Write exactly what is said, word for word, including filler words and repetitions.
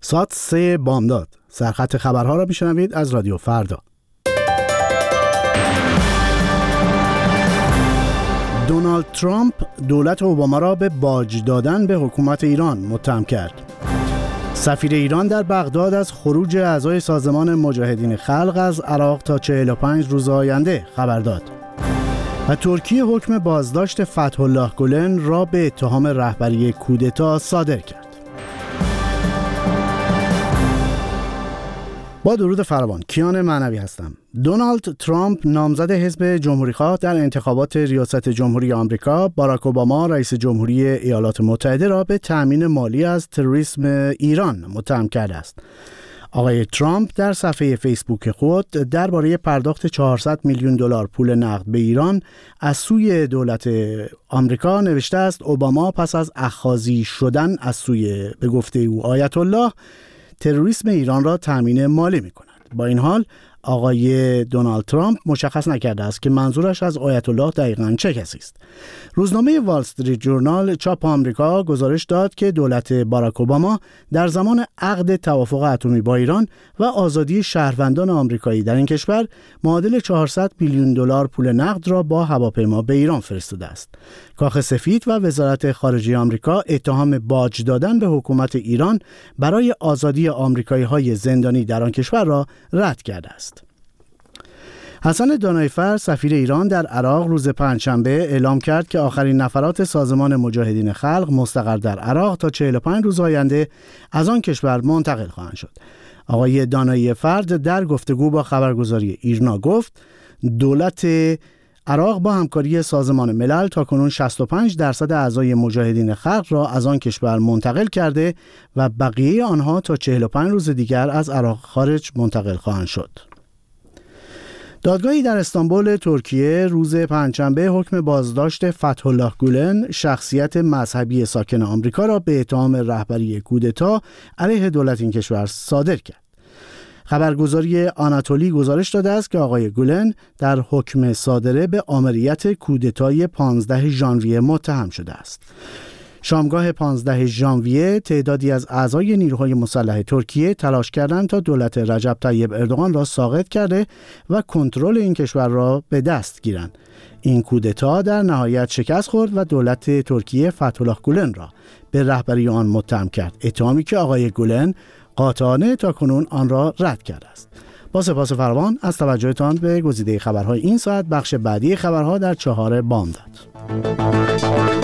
ساعت سه بامداد. سرخط خبرها را میشنوید از رادیو فردا. دونالد ترامپ دولت اوباما را به باج دادن به حکومت ایران متهم کرد. سفیر ایران در بغداد از خروج اعضای سازمان مجاهدین خلق از عراق تا چهل و پنج روز آینده خبر داد. و ترکیه حکم بازداشت فتح الله گولن را به اتهام رهبری کودتا صادر کرد. با درود فراوان، کیان معنوی هستم. دونالد ترامپ نامزد حزب جمهوری‌خواه در انتخابات ریاست جمهوری آمریکا، باراک اوباما رئیس جمهوری ایالات متحده را به تأمین مالی از تروریسم ایران متهم کرده است. آقای ترامپ در صفحه فیسبوک خود درباره پرداخت چهارصد میلیون دلار پول نقد به ایران از سوی دولت آمریکا نوشته است: اوباما پس از اخاذی شدن از سوی به گفته او آیت الله تروریسم ایران را تامین مالی می‌کند. با این حال آقای دونالد ترامپ مشخص نکرده است که منظورش از آیت الله دقیقاً چه کسی است. روزنامه وال استریت جورنال چاپ آمریکا گزارش داد که دولت باراک اوباما در زمان عقد توافق اتمی با ایران و آزادی شهروندان آمریکایی در این کشور معادل چهارصد میلیون دلار پول نقد را با هواپیما به ایران فرستاده است. کاخ سفید و وزارت خارجه آمریکا اتهام باج دادن به حکومت ایران برای آزادی آمریکایی‌های زندانی در آن کشور را رد کرده است. حسن دانایفر سفیر ایران در عراق روز پنجشنبه اعلام کرد که آخرین نفرات سازمان مجاهدین خلق مستقر در عراق تا چهل و پنج روز آینده از آن کشور منتقل خواهند شد. آقای دانایفر در گفتگو با خبرگزاری ایرنا گفت دولت عراق با همکاری سازمان ملل تاکنون شصت و پنج درصد اعضای مجاهدین خلق را از آن کشور منتقل کرده و بقیه آنها تا چهل و پنج روز دیگر از عراق خارج منتقل خواهند شد. دادگاهی در استانبول ترکیه روز پنجشنبه حکم بازداشت فتح الله گولن، شخصیت مذهبی ساکن آمریکا، را به اتهام رهبری کودتا علیه دولت این کشور صادر کرد. خبرگزاری آناتولی گزارش داده است که آقای گولن در حکم صادره به آمریت کودتای پانزده ژانویه متهم شده است. شامگاه پانزده ژانویه تعدادی از اعضای نیروهای مسلح ترکیه تلاش کردند تا دولت رجب طیب اردوغان را ساقط کرده و کنترل این کشور را به دست گیرند. این کودتا در نهایت شکست خورد و دولت ترکیه فتح الله گولن را به رهبری آن متهم کرد، اتهامی که آقای گولن قاطعانه تاکنون آن را رد کرده است. با سپاس فراوان از توجهتان به گزیده خبرهای این ساعت. بخش بعدی خبرها در چهار بامداد.